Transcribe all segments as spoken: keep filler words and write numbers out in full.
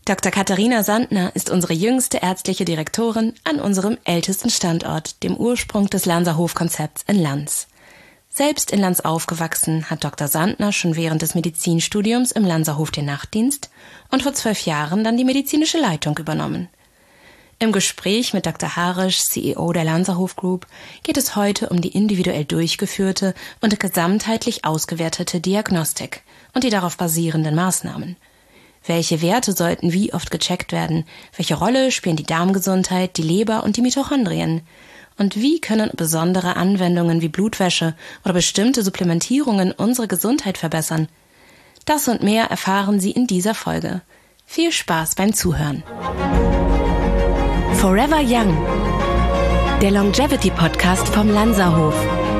Doktor Katharina Sandner ist unsere jüngste ärztliche Direktorin an unserem ältesten Standort, dem Ursprung des Lanserhof-Konzepts in Lanz. Selbst in Lanz aufgewachsen, hat Doktor Sandner schon während des Medizinstudiums im Lanserhof den Nachtdienst und vor zwölf Jahren dann die medizinische Leitung übernommen. Im Gespräch mit Doktor Harisch, C E O der Lanserhof Group, geht es heute um die individuell durchgeführte und gesamtheitlich ausgewertete Diagnostik und die darauf basierenden Maßnahmen. Welche Werte sollten wie oft gecheckt werden? Welche Rolle spielen die Darmgesundheit, die Leber und die Mitochondrien? Und wie können besondere Anwendungen wie Blutwäsche oder bestimmte Supplementierungen unsere Gesundheit verbessern? Das und mehr erfahren Sie in dieser Folge. Viel Spaß beim Zuhören. Forever Young, der Longevity-Podcast vom Lanserhof.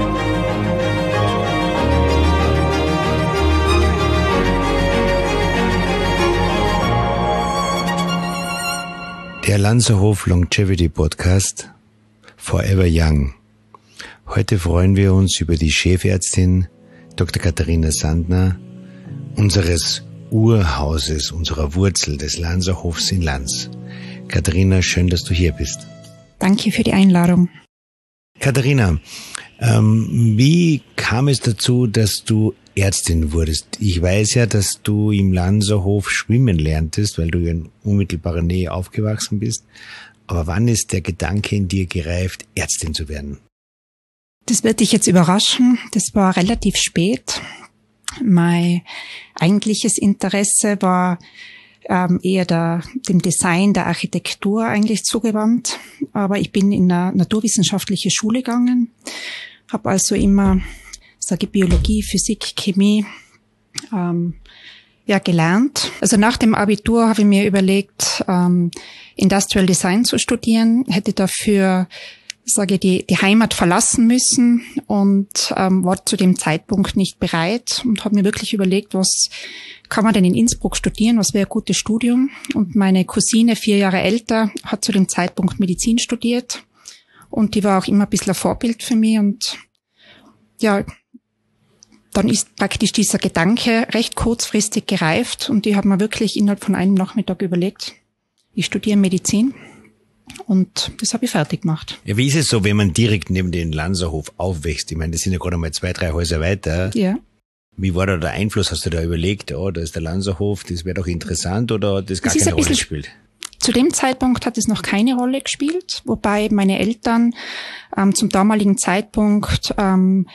Der Lanserhof Longevity Podcast Forever Young. Heute freuen wir uns über die Chefärztin Doktor Katharina Sandner, unseres Urhauses, unserer Wurzel des Lanserhofs in Lanz. Katharina, schön, dass du hier bist. Danke für die Einladung. Katharina, ähm, wie kam es dazu, dass du Ärztin wurdest? Ich weiß ja, dass du im Lanserhof schwimmen lerntest, weil du in unmittelbarer Nähe aufgewachsen bist. Aber wann ist der Gedanke in dir gereift, Ärztin zu werden? Das wird dich jetzt überraschen. Das war relativ spät. Mein eigentliches Interesse war ähm, eher der, dem Design, der Architektur eigentlich zugewandt. Aber ich bin in eine naturwissenschaftliche Schule gegangen, habe also immer sage Biologie, Physik, Chemie, ähm, ja, gelernt. Also nach dem Abitur habe ich mir überlegt, ähm, Industrial Design zu studieren, hätte dafür, sage ich, die, die Heimat verlassen müssen und ähm, war zu dem Zeitpunkt nicht bereit und habe mir wirklich überlegt, was kann man denn in Innsbruck studieren, was wäre ein gutes Studium. Und meine Cousine, vier Jahre älter, hat zu dem Zeitpunkt Medizin studiert und die war auch immer ein bisschen ein Vorbild für mich und ja, dann ist praktisch dieser Gedanke recht kurzfristig gereift und ich habe mir wirklich innerhalb von einem Nachmittag überlegt, ich studiere Medizin und das habe ich fertig gemacht. Ja, wie ist es so, wenn man direkt neben den Lanserhof aufwächst? Ich meine, das sind ja gerade mal zwei, drei Häuser weiter. Ja. Wie war da der Einfluss? Hast du da überlegt, oh, da ist der Lanserhof, das wäre doch interessant oder hat das gar das keine Rolle gespielt? Zu dem Zeitpunkt hat es noch keine Rolle gespielt, wobei meine Eltern ähm, zum damaligen Zeitpunkt ähm,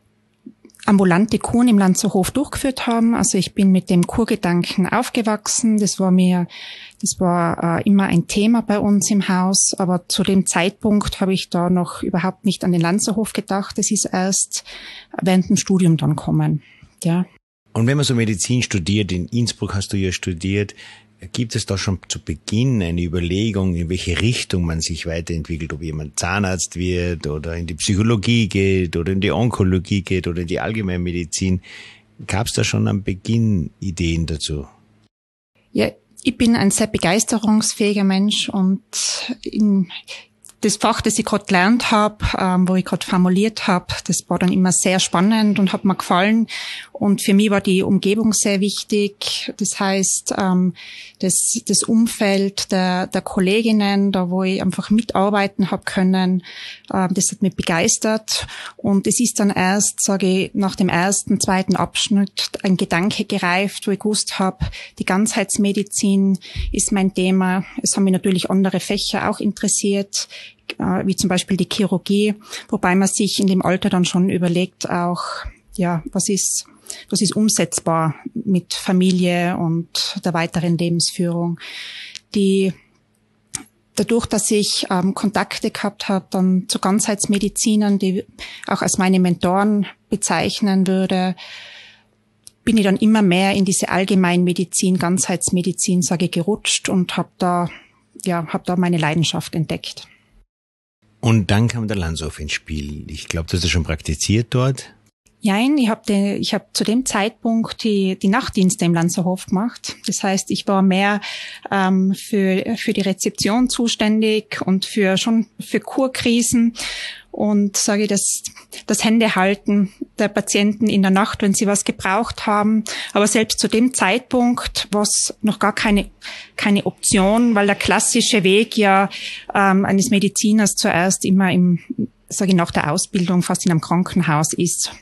ambulante Kuren im Lanserhof durchgeführt haben. Also ich bin mit dem Kurgedanken aufgewachsen. Das war mir, das war äh, immer ein Thema bei uns im Haus. Aber zu dem Zeitpunkt habe ich da noch überhaupt nicht an den Lanserhof gedacht. Das ist erst während dem Studium dann kommen. Ja. Und wenn man so Medizin studiert, in Innsbruck hast du ja studiert, gibt es da schon zu Beginn eine Überlegung, in welche Richtung man sich weiterentwickelt, ob jemand Zahnarzt wird oder in die Psychologie geht oder in die Onkologie geht oder in die Allgemeinmedizin? Gab es da schon am Beginn Ideen dazu? Ja, ich bin ein sehr begeisterungsfähiger Mensch und in das Fach, das ich gerade gelernt habe, ähm, wo ich gerade formuliert habe, das war dann immer sehr spannend und hat mir gefallen. Und für mich war die Umgebung sehr wichtig. Das heißt, ähm, das, das Umfeld der, der Kolleginnen, da wo ich einfach mitarbeiten habe können, ähm, das hat mich begeistert. Und es ist dann erst, sage ich, nach dem ersten, zweiten Abschnitt ein Gedanke gereift, wo ich gewusst habe, die Ganzheitsmedizin ist mein Thema. Es haben mich natürlich andere Fächer auch interessiert, wie zum Beispiel die Chirurgie, wobei man sich in dem Alter dann schon überlegt auch, ja, was ist, was ist umsetzbar mit Familie und der weiteren Lebensführung. Die, dadurch, dass ich ähm, Kontakte gehabt habe dann zu Ganzheitsmedizinern, die auch als meine Mentoren bezeichnen würde, bin ich dann immer mehr in diese Allgemeinmedizin, Ganzheitsmedizin, sage ich, gerutscht und habe da, ja, habe da meine Leidenschaft entdeckt. Und dann kam der Lanserhof ins Spiel. Ich glaube, du hast das schon praktiziert dort. Nein, ich habe ich hab zu dem Zeitpunkt die, die Nachtdienste im Lanzerhof gemacht. Das heißt, ich war mehr ähm, für, für die Rezeption zuständig und für schon für Kurkrisen und sage ich, das, das Händehalten der Patienten in der Nacht, wenn sie was gebraucht haben. Aber selbst zu dem Zeitpunkt war es noch gar keine, keine Option, weil der klassische Weg ja ähm, eines Mediziners zuerst immer im, sage ich, nach der Ausbildung fast in einem Krankenhaus ist.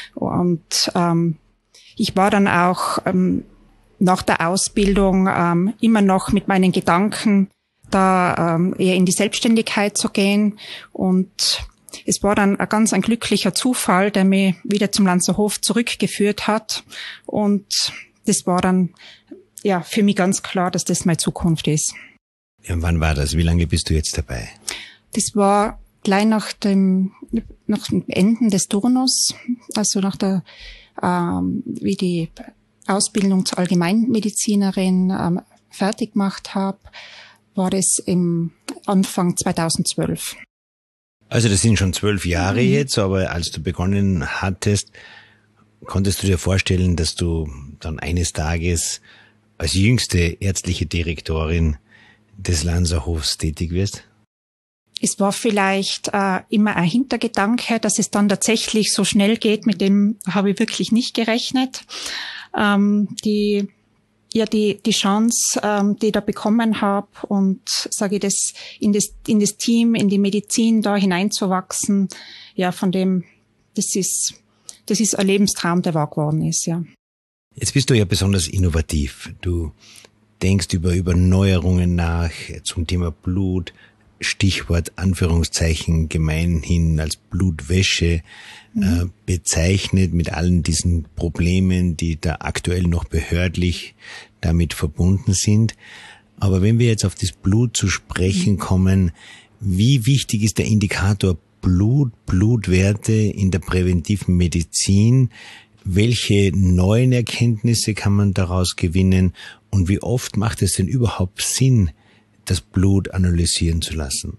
Und ähm, ich war dann auch ähm, nach der Ausbildung ähm, immer noch mit meinen Gedanken, da ähm, eher in die Selbstständigkeit zu gehen. Und es war dann ein ganz ein glücklicher Zufall, der mich wieder zum Lanzerhof zurückgeführt hat. Und das war dann ja für mich ganz klar, dass das meine Zukunft ist. Ja, und wann war das? Wie lange bist du jetzt dabei? Das war gleich nach dem nach dem Enden des Turnus, also nach der ähm, wie die Ausbildung zur Allgemeinmedizinerin ähm, fertig gemacht habe, war das im Anfang zweitausendzwölf. Also das sind schon zwölf Jahre mhm. jetzt, aber als du begonnen hattest, konntest du dir vorstellen, dass du dann eines Tages als jüngste ärztliche Direktorin des Lanzerhofs tätig wirst? Es war vielleicht äh, immer ein Hintergedanke, dass es dann tatsächlich so schnell geht, mit dem habe ich wirklich nicht gerechnet. Ähm, die ja die die Chance, ähm, die ich da bekommen habe und sage ich das in das in das Team, in die Medizin da hineinzuwachsen, ja, von dem das ist das ist ein Lebenstraum, der wahr geworden ist, ja. Jetzt bist du ja besonders innovativ. Du denkst über über Neuerungen nach zum Thema Blut. Stichwort Anführungszeichen gemeinhin als Blutwäsche mhm. äh, bezeichnet, mit allen diesen Problemen, die da aktuell noch behördlich damit verbunden sind. Aber wenn wir jetzt auf das Blut zu sprechen mhm. kommen, wie wichtig ist der Indikator Blut, Blutwerte in der präventiven Medizin? Welche neuen Erkenntnisse kann man daraus gewinnen? Und wie oft macht es denn überhaupt Sinn, das Blut analysieren zu lassen?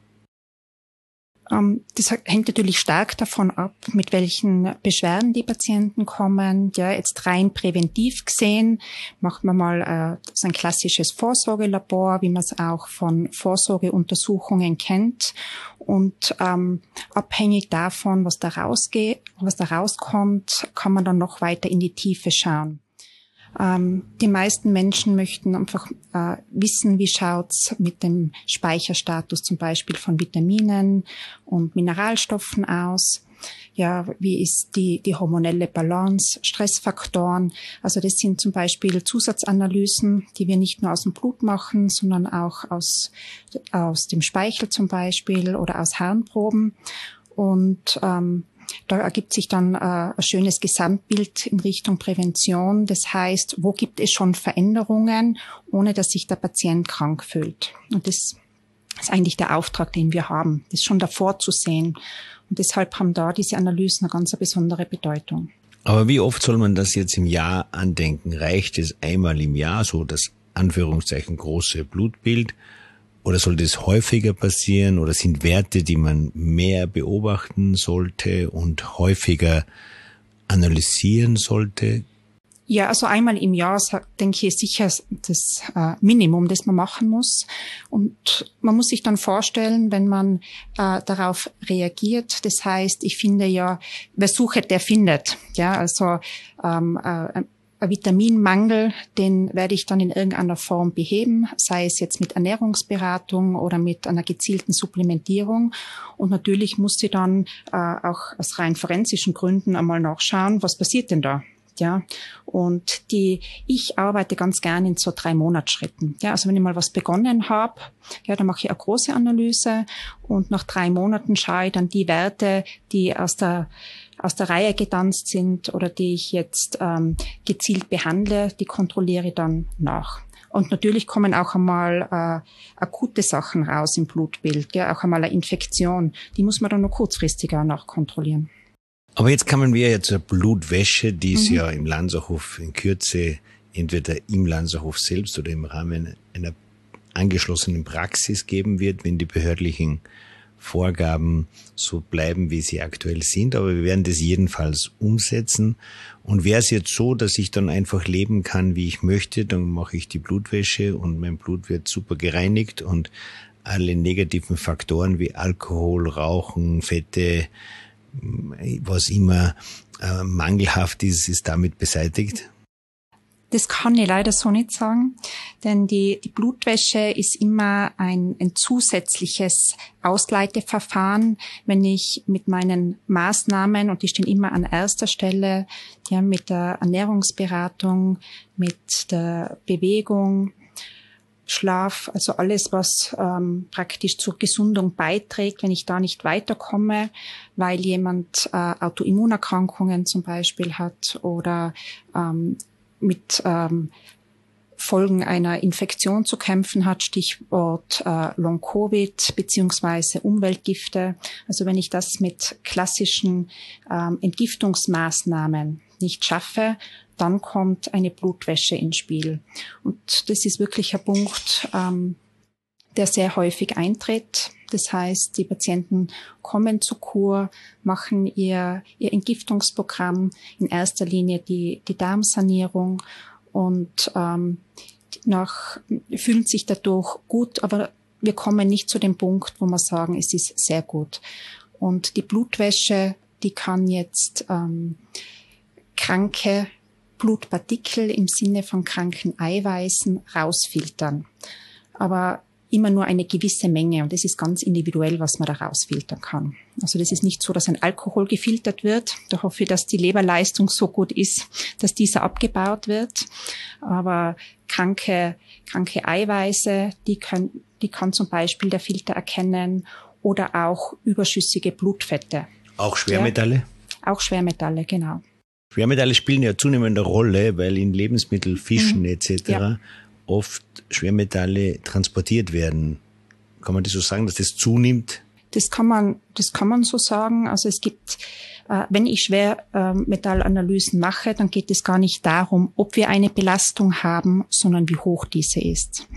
Um, das hängt natürlich stark davon ab, mit welchen Beschwerden die Patienten kommen. Ja, jetzt rein präventiv gesehen macht man mal äh, so ein klassisches Vorsorgelabor, wie man es auch von Vorsorgeuntersuchungen kennt. Und ähm, abhängig davon, was da rausgeht, was da rauskommt, kann man dann noch weiter in die Tiefe schauen. Ähm, die meisten Menschen möchten einfach äh, wissen, wie schaut's mit dem Speicherstatus zum Beispiel von Vitaminen und Mineralstoffen aus. Ja, wie ist die, die hormonelle Balance, Stressfaktoren. Also das sind zum Beispiel Zusatzanalysen, die wir nicht nur aus dem Blut machen, sondern auch aus, aus dem Speichel zum Beispiel oder aus Harnproben. Und ähm, da ergibt sich dann äh, ein schönes Gesamtbild in Richtung Prävention. Das heißt, wo gibt es schon Veränderungen, ohne dass sich der Patient krank fühlt. Und das ist eigentlich der Auftrag, den wir haben, das schon davor zu sehen. Und deshalb haben da diese Analysen eine ganz besondere Bedeutung. Aber wie oft soll man das jetzt im Jahr andenken? Reicht es einmal im Jahr, so das Anführungszeichen große Blutbild? Oder sollte es häufiger passieren? Oder sind Werte, die man mehr beobachten sollte und häufiger analysieren sollte? Ja, also einmal im Jahr, denke ich, ist sicher das äh, Minimum, das man machen muss. Und man muss sich dann vorstellen, wenn man äh, darauf reagiert, das heißt, ich finde ja, wer sucht, der findet. Ja, also ähm, äh, ein Vitaminmangel, den werde ich dann in irgendeiner Form beheben, sei es jetzt mit Ernährungsberatung oder mit einer gezielten Supplementierung. Und natürlich muss sie dann äh, auch aus rein forensischen Gründen einmal nachschauen, was passiert denn da? Ja, und die, ich arbeite ganz gern in so drei Monatsschritten. Ja, also wenn ich mal was begonnen habe, ja, dann mache ich eine große Analyse und nach drei Monaten schaue ich dann die Werte, die aus der aus der Reihe getanzt sind oder die ich jetzt ähm, gezielt behandle, die kontrolliere ich dann nach. Und natürlich kommen auch einmal äh, akute Sachen raus im Blutbild, ja, auch einmal eine Infektion, die muss man dann nur kurzfristiger nachkontrollieren. Aber jetzt kamen wir ja zur Blutwäsche, die es Mhm. ja im Lanzerhof in Kürze entweder im Lanzerhof selbst oder im Rahmen einer angeschlossenen Praxis geben wird, wenn die behördlichen Vorgaben so bleiben, wie sie aktuell sind, aber wir werden das jedenfalls umsetzen. Und wäre es jetzt so, dass ich dann einfach leben kann, wie ich möchte, dann mache ich die Blutwäsche und mein Blut wird super gereinigt und alle negativen Faktoren wie Alkohol, Rauchen, Fette, was immer äh, mangelhaft ist, ist damit beseitigt? Das kann ich leider so nicht sagen, denn die, die Blutwäsche ist immer ein, ein zusätzliches Ausleiteverfahren, wenn ich mit meinen Maßnahmen, und die stehen immer an erster Stelle, ja, mit der Ernährungsberatung, mit der Bewegung, Schlaf, also alles, was ähm, praktisch zur Gesundung beiträgt, wenn ich da nicht weiterkomme, weil jemand äh, Autoimmunerkrankungen zum Beispiel hat oder ähm, mit ähm, Folgen einer Infektion zu kämpfen hat, Stichwort äh, Long-Covid beziehungsweise Umweltgifte. Also wenn ich das mit klassischen ähm, Entgiftungsmaßnahmen nicht schaffe, dann kommt eine Blutwäsche ins Spiel. Und das ist wirklich ein Punkt, ähm, der sehr häufig eintritt. Das heißt, die Patienten kommen zur Kur, machen ihr, ihr Entgiftungsprogramm, in erster Linie die, die Darmsanierung und ähm, nach, fühlen sich dadurch gut, aber wir kommen nicht zu dem Punkt, wo wir sagen, es ist sehr gut. Und die Blutwäsche, die kann jetzt ähm, kranke Blutpartikel im Sinne von kranken Eiweißen rausfiltern. Aber immer nur eine gewisse Menge und es ist ganz individuell, was man da rausfiltern kann. Also das ist nicht so, dass ein Alkohol gefiltert wird. Da hoffe ich, dass die Leberleistung so gut ist, dass dieser abgebaut wird. Aber kranke, kranke Eiweiße, die kann, die kann zum Beispiel der Filter erkennen oder auch überschüssige Blutfette. Auch Schwermetalle? Ja, auch Schwermetalle, genau. Schwermetalle spielen ja zunehmend eine Rolle, weil in Lebensmitteln, Fischen mhm. et cetera ja. oft Schwermetalle transportiert werden. Kann man das so sagen, dass das zunimmt? Das kann man, das kann man so sagen. Also es gibt, äh, wenn ich Schwermetallanalysen mache, dann geht es gar nicht darum, ob wir eine Belastung haben, sondern wie hoch diese ist.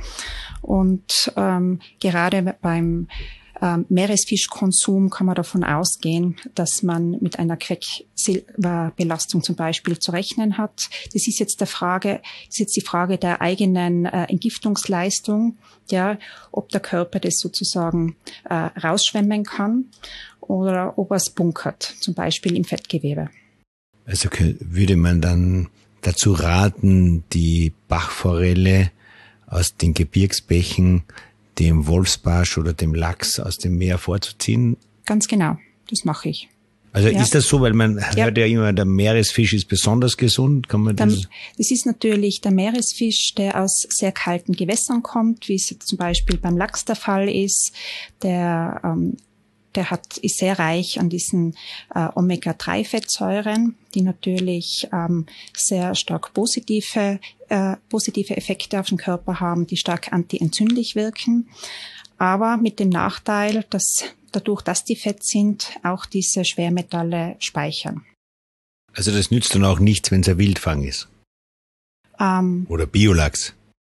Und ähm, gerade beim Ähm, Meeresfischkonsum kann man davon ausgehen, dass man mit einer Quecksilberbelastung zum Beispiel zu rechnen hat. Das ist jetzt der Frage, das ist jetzt die Frage der eigenen äh, Entgiftungsleistung, ja, ob der Körper das sozusagen äh, rausschwemmen kann oder ob er es bunkert, zum Beispiel im Fettgewebe. Also würde man dann dazu raten, die Bachforelle aus den Gebirgsbächen dem Wolfsbarsch oder dem Lachs aus dem Meer vorzuziehen? Ganz genau, das mache ich. Also ja. Ist das so, weil man ja. hört ja immer, der Meeresfisch ist besonders gesund? Kann man das? Das ist natürlich der Meeresfisch, der aus sehr kalten Gewässern kommt, wie es jetzt zum Beispiel beim Lachs der Fall ist. Der ähm, Der hat, ist sehr reich an diesen äh, Omega drei Fettsäuren, die natürlich ähm, sehr stark positive, äh, positive Effekte auf den Körper haben, die stark antientzündlich wirken. Aber mit dem Nachteil, dass dadurch, dass die fett sind, auch diese Schwermetalle speichern. Also das nützt dann auch nichts, wenn es ein Wildfang ist? Ähm, Oder Biolachs?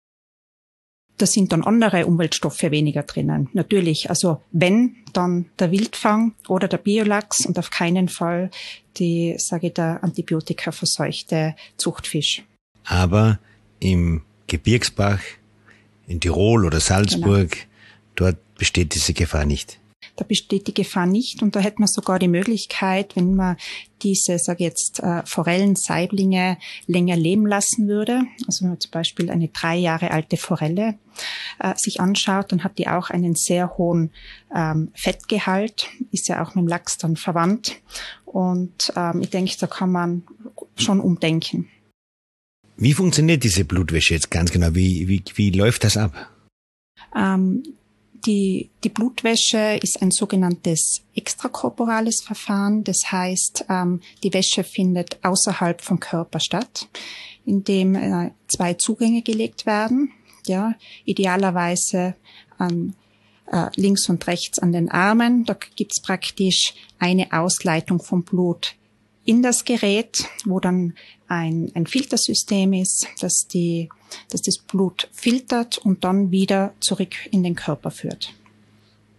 Da sind dann andere Umweltstoffe weniger drinnen. Natürlich, also wenn, dann der Wildfang oder der Biolachs und auf keinen Fall die, sage ich, der antibiotikaverseuchte Zuchtfisch. Aber im Gebirgsbach, in Tirol oder Salzburg, genau. Dort besteht diese Gefahr nicht. Da besteht die Gefahr nicht und da hätte man sogar die Möglichkeit, wenn man diese, sage ich jetzt, äh, Forellensaiblinge länger leben lassen würde, also wenn man zum Beispiel eine drei Jahre alte Forelle äh, sich anschaut, dann hat die auch einen sehr hohen ähm, Fettgehalt, ist ja auch mit dem Lachs dann verwandt und ähm, ich denke, da kann man schon umdenken. Wie funktioniert diese Blutwäsche jetzt ganz genau? Wie, wie, wie läuft das ab? Ähm, Die, die Blutwäsche ist ein sogenanntes extrakorporales Verfahren. Das heißt, ähm, die Wäsche findet außerhalb vom Körper statt, indem äh, zwei Zugänge gelegt werden. Ja, idealerweise an, äh, links und rechts an den Armen. Da gibt's praktisch eine Ausleitung vom Blut in das Gerät, wo dann ein, ein Filtersystem ist, das die, das das Blut filtert und dann wieder zurück in den Körper führt.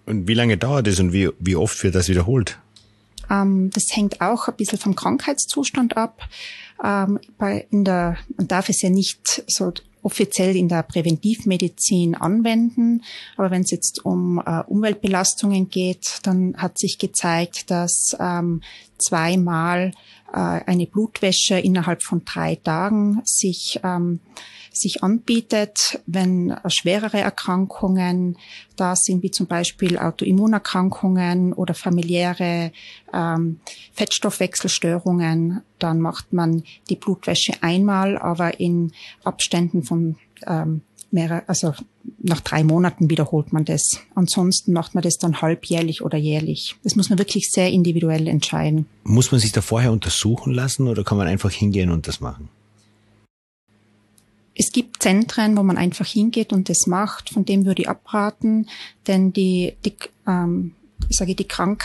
Und wie lange dauert es und wie, wie oft wird das wiederholt? Ähm, das hängt auch ein bisschen vom Krankheitszustand ab. Ähm, bei, in der, man darf es ja nicht so offiziell in der Präventivmedizin anwenden, aber wenn es jetzt um äh, Umweltbelastungen geht, dann hat sich gezeigt, dass ähm, zweimal äh, eine Blutwäsche innerhalb von drei Tagen sich ähm, sich anbietet, wenn äh, schwerere Erkrankungen da sind, wie zum Beispiel Autoimmunerkrankungen oder familiäre ähm, Fettstoffwechselstörungen, dann macht man die Blutwäsche einmal, aber in Abständen von ähm, mehrere, also nach drei Monaten wiederholt man das. Ansonsten macht man das dann halbjährlich oder jährlich. Das muss man wirklich sehr individuell entscheiden. Muss man sich da vorher untersuchen lassen oder kann man einfach hingehen und das machen? Es gibt Zentren, wo man einfach hingeht und das macht. Von dem würde ich abraten, denn die, die ähm, ich sage, die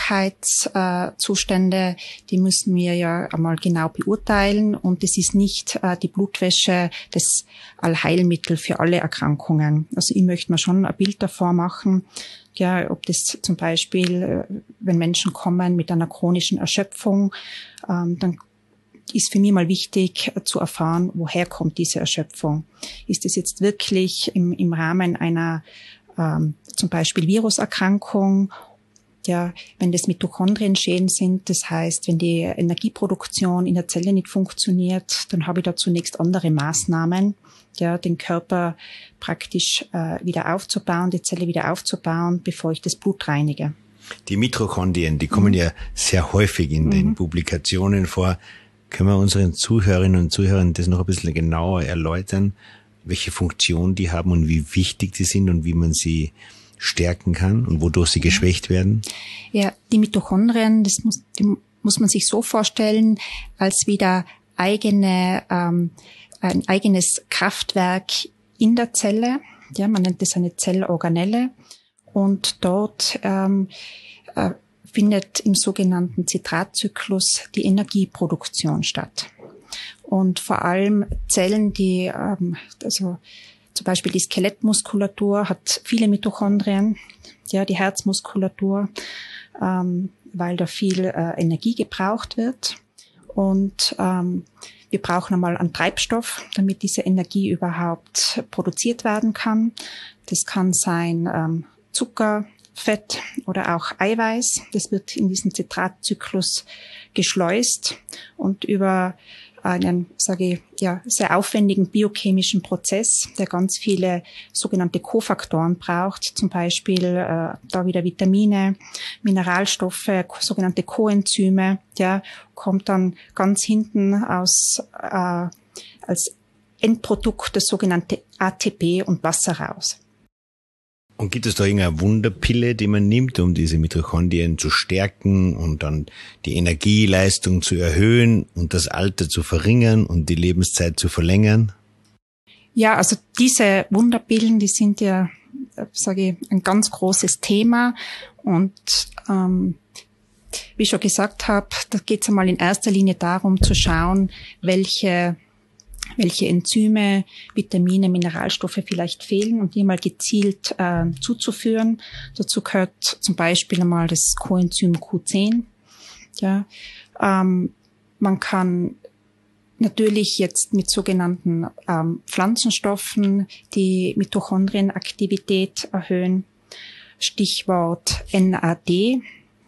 Krankheitszustände, äh, die müssen wir ja einmal genau beurteilen und es ist nicht äh, die Blutwäsche das Allheilmittel für alle Erkrankungen. Also ich möchte mir schon ein Bild davor machen, ja, ob das zum Beispiel, äh, wenn Menschen kommen mit einer chronischen Erschöpfung, ähm, dann ist für mich mal wichtig zu erfahren, woher kommt diese Erschöpfung. Ist es jetzt wirklich im, im Rahmen einer ähm, zum Beispiel Viruserkrankung? Ja, wenn das Mitochondrienschäden sind, das heißt, wenn die Energieproduktion in der Zelle nicht funktioniert, dann habe ich da zunächst andere Maßnahmen, ja, den Körper praktisch äh, wieder aufzubauen, die Zelle wieder aufzubauen, bevor ich das Blut reinige. Die Mitochondrien, die kommen mhm. ja sehr häufig in mhm. den Publikationen vor. Können wir unseren Zuhörerinnen und Zuhörern das noch ein bisschen genauer erläutern, welche Funktion die haben und wie wichtig die sind und wie man sie stärken kann und wodurch sie geschwächt werden? Ja, die Mitochondrien, das muss, die muss man sich so vorstellen, als wieder eigene, ähm, ein eigenes Kraftwerk in der Zelle. Ja, man nennt das eine Zellorganelle und dort ähm, äh, findet im sogenannten Zitratzyklus die Energieproduktion statt. Und vor allem Zellen, die, ähm, also zum Beispiel die Skelettmuskulatur hat viele Mitochondrien, ja, die Herzmuskulatur, ähm, weil da viel äh, Energie gebraucht wird. Und ähm, wir brauchen einmal einen Treibstoff, damit diese Energie überhaupt produziert werden kann. Das kann sein ähm, Zucker, Fett oder auch Eiweiß. Das wird in diesen Zitratzyklus geschleust und über einen, sage ich, ja, sehr aufwendigen biochemischen Prozess, der ganz viele sogenannte Kofaktoren braucht, zum Beispiel äh, da wieder Vitamine, Mineralstoffe, sogenannte Coenzyme, ja, kommt dann ganz hinten aus äh, als Endprodukt das sogenannte A T P und Wasser raus. Und gibt es da irgendeine Wunderpille, die man nimmt, um diese Mitochondrien zu stärken und dann die Energieleistung zu erhöhen und das Alter zu verringern und die Lebenszeit zu verlängern? Ja, also diese Wunderpillen, die sind ja, sage ich, ein ganz großes Thema. Und ähm, wie ich schon gesagt habe, da geht es einmal in erster Linie darum zu schauen, welche welche Enzyme, Vitamine, Mineralstoffe vielleicht fehlen und die mal gezielt äh, zuzuführen. Dazu gehört zum Beispiel einmal das Coenzym Q zehn. Ja, ähm, man kann natürlich jetzt mit sogenannten ähm, Pflanzenstoffen die Mitochondrienaktivität erhöhen. Stichwort N A D.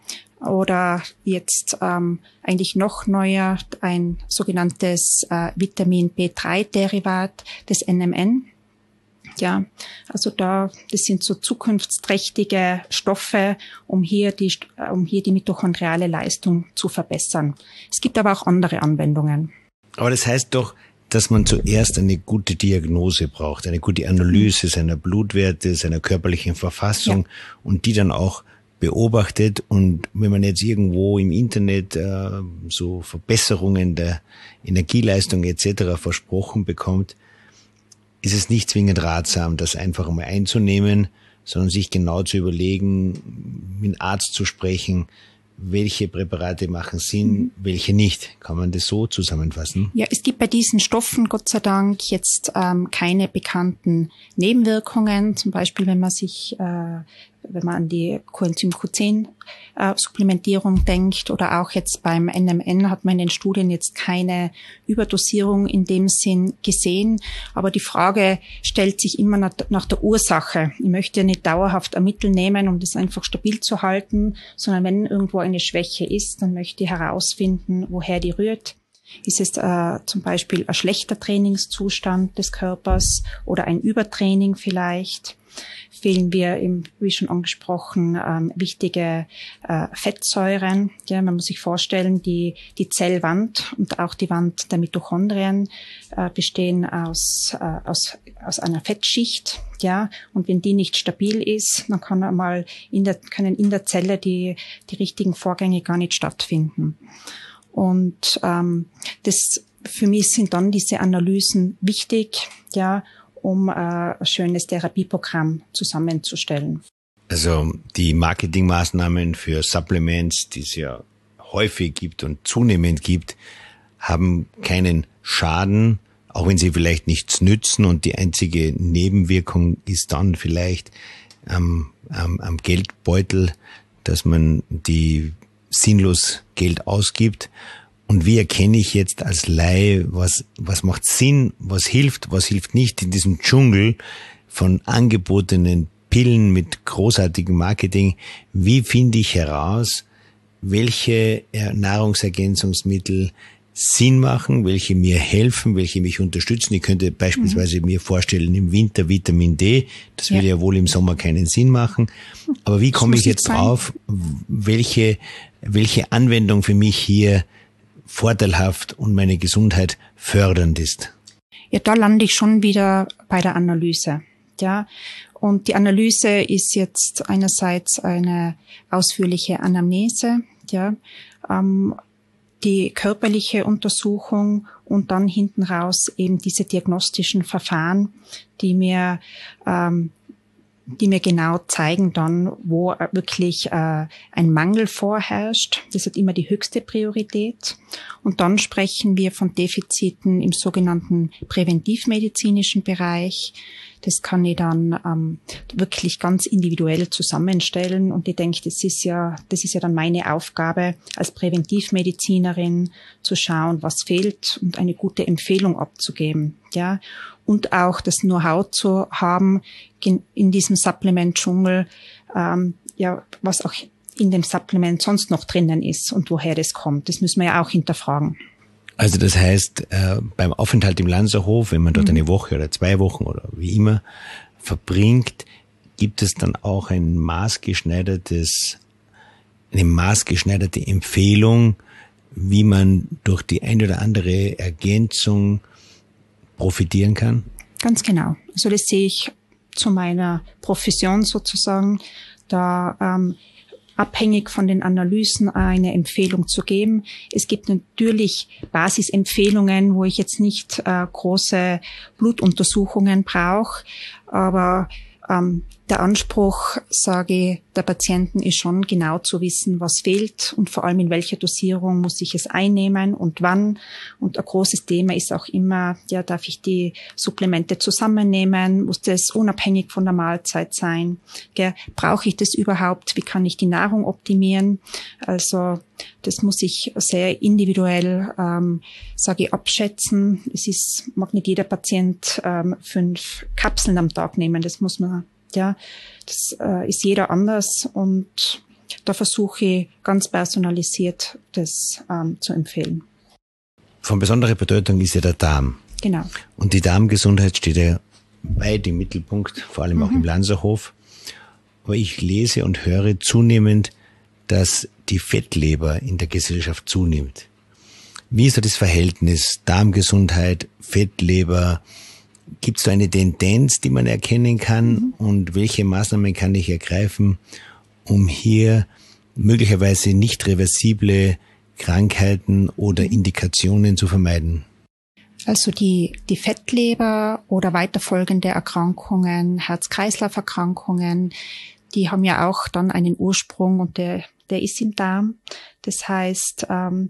Oder jetzt ähm, eigentlich noch neuer ein sogenanntes äh, Vitamin B drei Derivat, das N M N. Ja, also da, das sind so zukunftsträchtige Stoffe, um hier die, um hier die mitochondriale Leistung zu verbessern. Es gibt aber auch andere Anwendungen. Aber das heißt doch, dass man zuerst eine gute Diagnose braucht, eine gute Analyse seiner Blutwerte, seiner körperlichen Verfassung ja. und die dann auch beobachtet. Und wenn man jetzt irgendwo im Internet äh, so Verbesserungen der Energieleistung et cetera versprochen bekommt, ist es nicht zwingend ratsam, das einfach mal einzunehmen, sondern sich genau zu überlegen, mit einem Arzt zu sprechen, welche Präparate machen Sinn, mhm. welche nicht. Kann man das so zusammenfassen? Ja, es gibt bei diesen Stoffen Gott sei Dank jetzt ähm, keine bekannten Nebenwirkungen. Zum Beispiel, wenn man sich, äh, wenn man an die Coenzym Q zehn äh, Supplementierung denkt oder auch jetzt beim N M N hat man in den Studien jetzt keine Überdosierung in dem Sinn gesehen. Aber die Frage stellt sich immer nach, nach der Ursache. Ich möchte nicht dauerhaft ein Mittel nehmen, um das einfach stabil zu halten, sondern wenn irgendwo eine Schwäche ist, dann möchte ich herausfinden, woher die rührt. Ist es äh, zum Beispiel ein schlechter Trainingszustand des Körpers oder ein Übertraining vielleicht? Fehlen wir, im, wie schon angesprochen, ähm, wichtige äh, Fettsäuren. Ja, man muss sich vorstellen, die, die Zellwand und auch die Wand der Mitochondrien äh, bestehen aus, äh, aus, aus einer Fettschicht. Ja, und wenn die nicht stabil ist, dann kann einmal in der, können in der Zelle die, die richtigen Vorgänge gar nicht stattfinden. Und ähm, das für mich sind dann diese Analysen wichtig, ja, um äh, ein schönes Therapieprogramm zusammenzustellen. Also die Marketingmaßnahmen für Supplements, die es ja häufig gibt und zunehmend gibt, haben keinen Schaden, auch wenn sie vielleicht nichts nützen und die einzige Nebenwirkung ist dann vielleicht am, am, am Geldbeutel, dass man die sinnlos Geld ausgibt. Und wie erkenne ich jetzt als Laie, was, was macht Sinn, was hilft, was hilft nicht in diesem Dschungel von angebotenen Pillen mit großartigem Marketing? Wie finde ich heraus, welche Nahrungsergänzungsmittel Sinn machen, welche mir helfen, welche mich unterstützen? Ich könnte beispielsweise mhm. mir vorstellen, im Winter Vitamin D, das ja. würde ja wohl im Sommer keinen Sinn machen. Aber wie komme ich jetzt drauf, welche, welche Anwendung für mich hier vorteilhaft und meine Gesundheit fördernd ist? Ja, da lande ich schon wieder bei der Analyse. Ja, und die Analyse ist jetzt einerseits eine ausführliche Anamnese, ja, ähm, die körperliche Untersuchung und dann hinten raus eben diese diagnostischen Verfahren, die mir ähm, die mir genau zeigen dann, wo wirklich äh, ein Mangel vorherrscht. Das hat immer die höchste Priorität. Und dann sprechen wir von Defiziten im sogenannten präventivmedizinischen Bereich. Das kann ich dann ähm, wirklich ganz individuell zusammenstellen. Und ich denke, das ist ja, das ist ja dann meine Aufgabe als Präventivmedizinerin, zu schauen, was fehlt und eine gute Empfehlung abzugeben. Ja, und auch das Know-how zu haben in diesem Supplement-Dschungel, ähm, ja, was auch in dem Supplement sonst noch drinnen ist und woher das kommt. Das müssen wir ja auch hinterfragen. Also das heißt, äh, beim Aufenthalt im Lanzerhof, wenn man dort mhm. eine Woche oder zwei Wochen oder wie immer verbringt, gibt es dann auch ein maßgeschneidertes, eine maßgeschneiderte Empfehlung, wie man durch die ein oder andere Ergänzung profitieren kann? Ganz genau. Also das sehe ich zu meiner Profession sozusagen, da ähm, abhängig von den Analysen eine Empfehlung zu geben. Es gibt natürlich Basisempfehlungen, wo ich jetzt nicht äh, große Blutuntersuchungen brauche, aber ähm, der Anspruch, sage ich, der Patienten ist schon genau zu wissen, was fehlt und vor allem in welcher Dosierung muss ich es einnehmen und wann. Und ein großes Thema ist auch immer, ja, darf ich die Supplemente zusammennehmen? Muss das unabhängig von der Mahlzeit sein? Gell? Brauche ich das überhaupt? Wie kann ich die Nahrung optimieren? Also das muss ich sehr individuell, ähm, sage ich, abschätzen. Es ist, mag nicht jeder Patient ähm, fünf Kapseln am Tag nehmen. Das muss man Ja, das äh, ist jeder anders und da versuche ich ganz personalisiert das ähm, zu empfehlen. Von besonderer Bedeutung ist ja der Darm. Genau. Und die Darmgesundheit steht ja weit im Mittelpunkt, vor allem mhm. auch im Lanzerhof. Aber ich lese und höre zunehmend, dass die Fettleber in der Gesellschaft zunimmt. Wie ist da das Verhältnis Darmgesundheit, Fettleber? Gibt es da eine Tendenz, die man erkennen kann mhm. und welche Maßnahmen kann ich ergreifen, um hier möglicherweise nicht reversible Krankheiten oder Indikationen zu vermeiden? Also die, die Fettleber oder weiterfolgende Erkrankungen, Herz-Kreislauf-Erkrankungen, die haben ja auch dann einen Ursprung und der, der ist im Darm. Das heißt, ähm,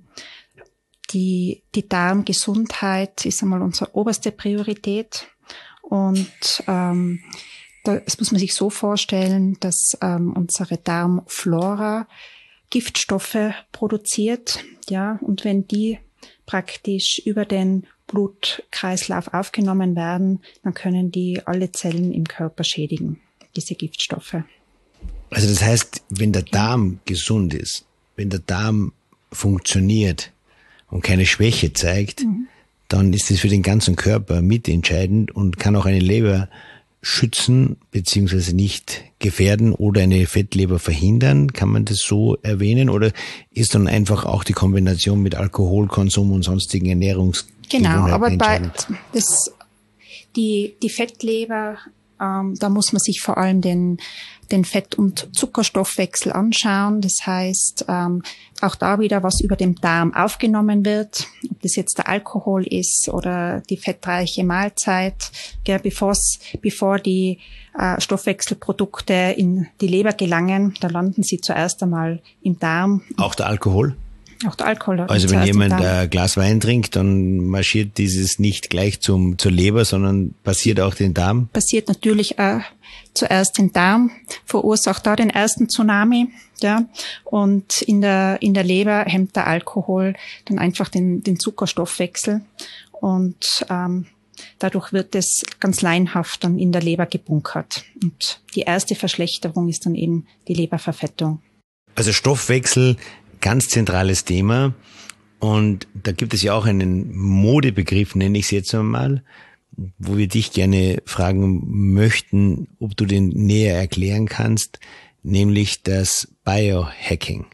die, die Darmgesundheit ist einmal unsere oberste Priorität. Und ähm, das muss man sich so vorstellen, dass ähm, unsere Darmflora Giftstoffe produziert, ja, und wenn die praktisch über den Blutkreislauf aufgenommen werden, dann können die alle Zellen im Körper schädigen, diese Giftstoffe. Also das heißt, wenn der Darm gesund ist, wenn der Darm funktioniert und keine Schwäche zeigt, mhm. dann ist das für den ganzen Körper mitentscheidend und kann auch eine Leber schützen beziehungsweise nicht gefährden oder eine Fettleber verhindern. Kann man das so erwähnen? Oder ist dann einfach auch die Kombination mit Alkoholkonsum und sonstigen Ernährungsgewohnheiten Genau, aber bei entscheidend? das, die, die Fettleber, ähm, da muss man sich vor allem den, den Fett- und Zuckerstoffwechsel anschauen. Das heißt, ähm, auch da wieder, was über dem Darm aufgenommen wird, ob das jetzt der Alkohol ist oder die fettreiche Mahlzeit, gell, bevor's, bevor die äh, Stoffwechselprodukte in die Leber gelangen, da landen sie zuerst einmal im Darm. Auch der Alkohol? Auch der Alkohol. Also wenn jemand ein Glas Wein trinkt, dann marschiert dieses nicht gleich zum, zur Leber, sondern passiert auch den Darm? Passiert natürlich äh, zuerst den Darm, verursacht da den ersten Tsunami, ja, und in der in der Leber hemmt der Alkohol dann einfach den den Zuckerstoffwechsel und ähm, dadurch wird es ganz laienhaft dann in der Leber gebunkert und die erste Verschlechterung ist dann eben die Leberverfettung. Also Stoffwechsel, ganz zentrales Thema, und da gibt es ja auch einen Modebegriff, nenne ich es jetzt einmal, wo wir dich gerne fragen möchten, ob du den näher erklären kannst, nämlich das Biohacking.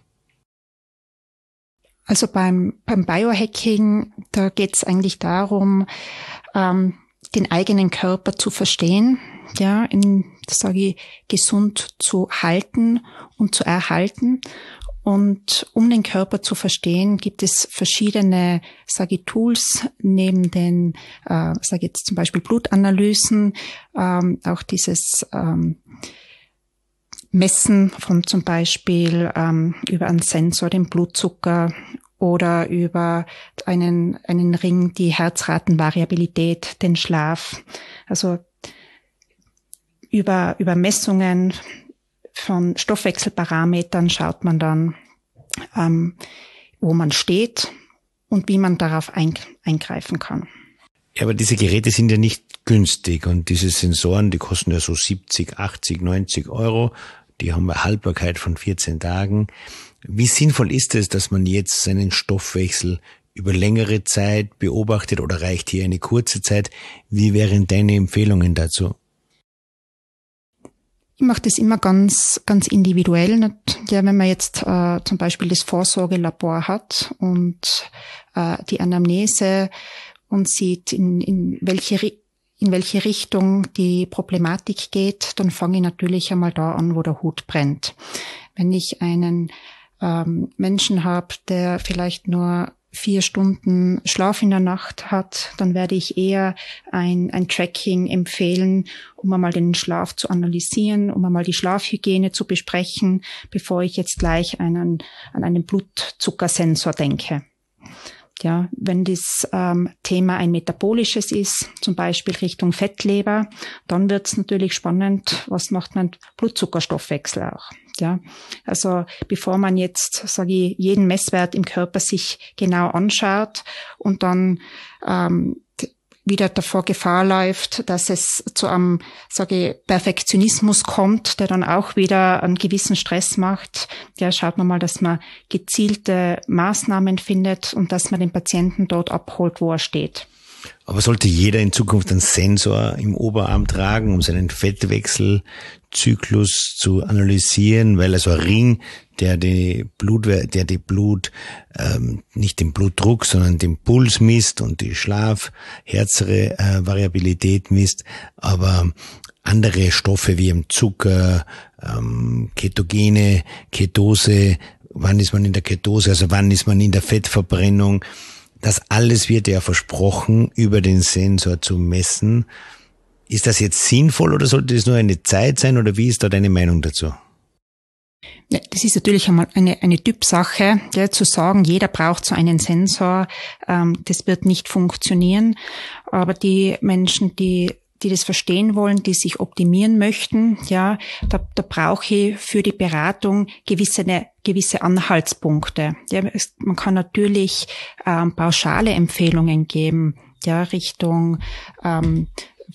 Also beim beim Biohacking, da geht es eigentlich darum, ähm, den eigenen Körper zu verstehen, ja, in, sage ich, gesund zu halten und zu erhalten. Und um den Körper zu verstehen, gibt es verschiedene, sage ich, Tools neben den, äh, sage ich jetzt zum Beispiel Blutanalysen, ähm, auch dieses ähm, Messen von zum Beispiel ähm, über einen Sensor, den Blutzucker oder über einen einen Ring, die Herzratenvariabilität, den Schlaf. Also über über Messungen von Stoffwechselparametern schaut man dann, ähm, wo man steht und wie man darauf ein, eingreifen kann. Ja, aber diese Geräte sind ja nicht günstig und diese Sensoren, die kosten ja so siebzig, achtzig, neunzig Euro. Die haben eine Haltbarkeit von vierzehn Tagen. Wie sinnvoll ist es, dass man jetzt seinen Stoffwechsel über längere Zeit beobachtet oder reicht hier eine kurze Zeit? Wie wären deine Empfehlungen dazu? Ich mache das immer ganz, ganz individuell. Ja, wenn man jetzt äh, zum Beispiel das Vorsorgelabor hat und äh, die Anamnese und sieht, in, in welche in welche Richtung die Problematik geht, dann fange ich natürlich einmal da an, wo der Hut brennt. Wenn ich einen ähm, Menschen habe, der vielleicht nur vier Stunden Schlaf in der Nacht hat, dann werde ich eher ein, ein Tracking empfehlen, um einmal den Schlaf zu analysieren, um einmal die Schlafhygiene zu besprechen, bevor ich jetzt gleich einen, an einen Blutzuckersensor denke. Ja, wenn das ähm, Thema ein metabolisches ist, zum Beispiel Richtung Fettleber, dann wird es natürlich spannend, was macht mein Blutzuckerstoffwechsel auch. Ja, also bevor man jetzt, sage ich, jeden Messwert im Körper sich genau anschaut und dann ähm, wieder davor Gefahr läuft, dass es zu einem, sage ich, Perfektionismus kommt, der dann auch wieder einen gewissen Stress macht. Ja, schaut man mal, dass man gezielte Maßnahmen findet und dass man den Patienten dort abholt, wo er steht. Aber sollte jeder in Zukunft einen Sensor im Oberarm tragen, um seinen Fettwechselzyklus zu analysieren, weil also ein Ring, der die Blut, der die Blut, ähm, nicht den Blutdruck, sondern den Puls misst und die Schlaf-, Herzvariabilität misst, aber andere Stoffe wie im Zucker, ähm, Ketogene, Ketose, wann ist man in der Ketose, also wann ist man in der Fettverbrennung, das alles wird ja versprochen, über den Sensor zu messen. Ist das jetzt sinnvoll oder sollte das nur eine Zeit sein oder wie ist da deine Meinung dazu? Ja, das ist natürlich einmal eine, eine Typsache, ja, zu sagen, jeder braucht so einen Sensor, ähm, das wird nicht funktionieren. Aber die Menschen, die die das verstehen wollen, die sich optimieren möchten, ja, da, da brauche ich für die Beratung gewisse, ne, gewisse Anhaltspunkte. Ja, es, man kann natürlich ähm, pauschale Empfehlungen geben, ja, Richtung ähm,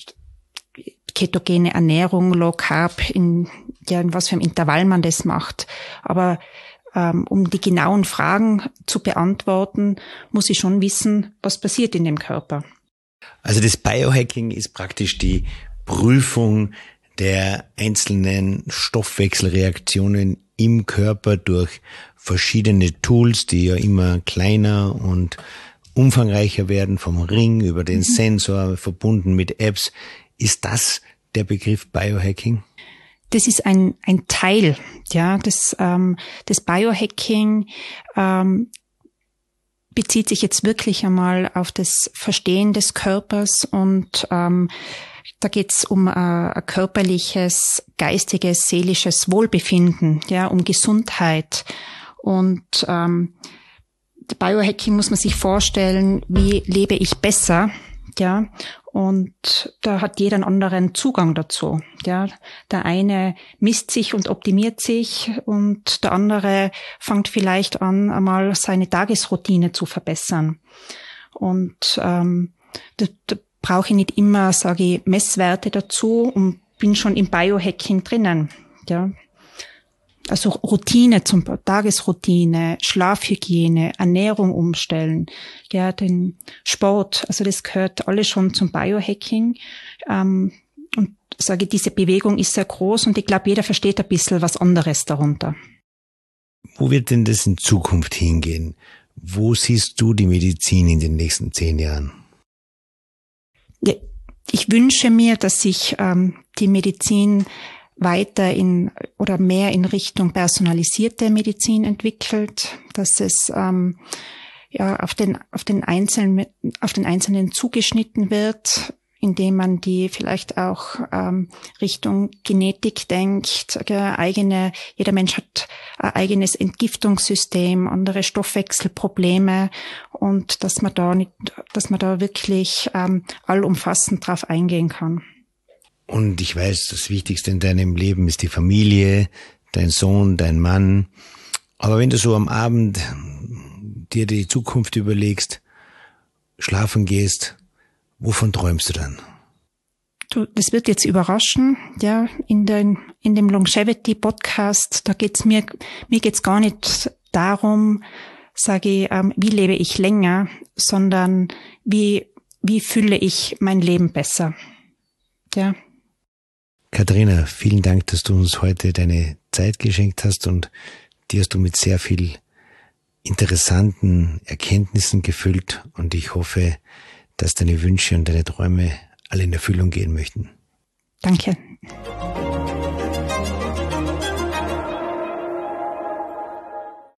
ketogene Ernährung, Low Carb, in, ja, in was für einem Intervall man das macht. Aber ähm, um die genauen Fragen zu beantworten, muss ich schon wissen, was passiert in dem Körper. Also das Biohacking ist praktisch die Prüfung der einzelnen Stoffwechselreaktionen im Körper durch verschiedene Tools, die ja immer kleiner und umfangreicher werden, vom Ring über den Sensor, verbunden mit Apps. Ist das der Begriff Biohacking? Das ist ein ein Teil, ja, des ähm, des Biohacking. Ähm, bezieht sich jetzt wirklich einmal auf das Verstehen des Körpers und ähm, da geht's um äh, ein körperliches, geistiges, seelisches Wohlbefinden, ja, um Gesundheit. Und ähm, Biohacking muss man sich vorstellen, wie lebe ich besser, ja, und da hat jeder einen anderen Zugang dazu, ja. Der eine misst sich und optimiert sich und der andere fängt vielleicht an, einmal seine Tagesroutine zu verbessern. Und ähm, da, da brauche ich nicht immer, sage ich, Messwerte dazu und bin schon im Biohacking drinnen, ja. Also Routine, zum Tagesroutine, Schlafhygiene, Ernährung umstellen, ja, den Sport, also das gehört alles schon zum Biohacking. Ähm, und sage, diese Bewegung ist sehr groß und ich glaube, jeder versteht ein bisschen was anderes darunter. Wo wird denn das in Zukunft hingehen? Wo siehst du die Medizin in den nächsten zehn Jahren? Ja, ich wünsche mir, dass sich ähm, die Medizin weiter in oder mehr in Richtung personalisierte Medizin entwickelt, dass es ähm, ja auf den auf den Einzelnen auf den Einzelnen zugeschnitten wird, indem man die vielleicht auch ähm, Richtung Genetik denkt, äh, eigene jeder Mensch hat ein eigenes Entgiftungssystem, andere Stoffwechselprobleme und dass man da nicht, dass man da wirklich ähm, allumfassend drauf eingehen kann. Und ich weiß, das Wichtigste in deinem Leben ist die Familie, dein Sohn, dein Mann. Aber wenn du so am Abend dir die Zukunft überlegst, schlafen gehst, wovon träumst du dann? Du, das wird jetzt überraschen, ja, in den, in dem Longevity Podcast, da geht's mir, mir geht's gar nicht darum, sage ich, ähm, wie lebe ich länger, sondern wie, wie fülle ich mein Leben besser, ja. Katharina, vielen Dank, dass du uns heute deine Zeit geschenkt hast und die hast du mit sehr viel interessanten Erkenntnissen gefüllt und ich hoffe, dass deine Wünsche und deine Träume alle in Erfüllung gehen möchten. Danke.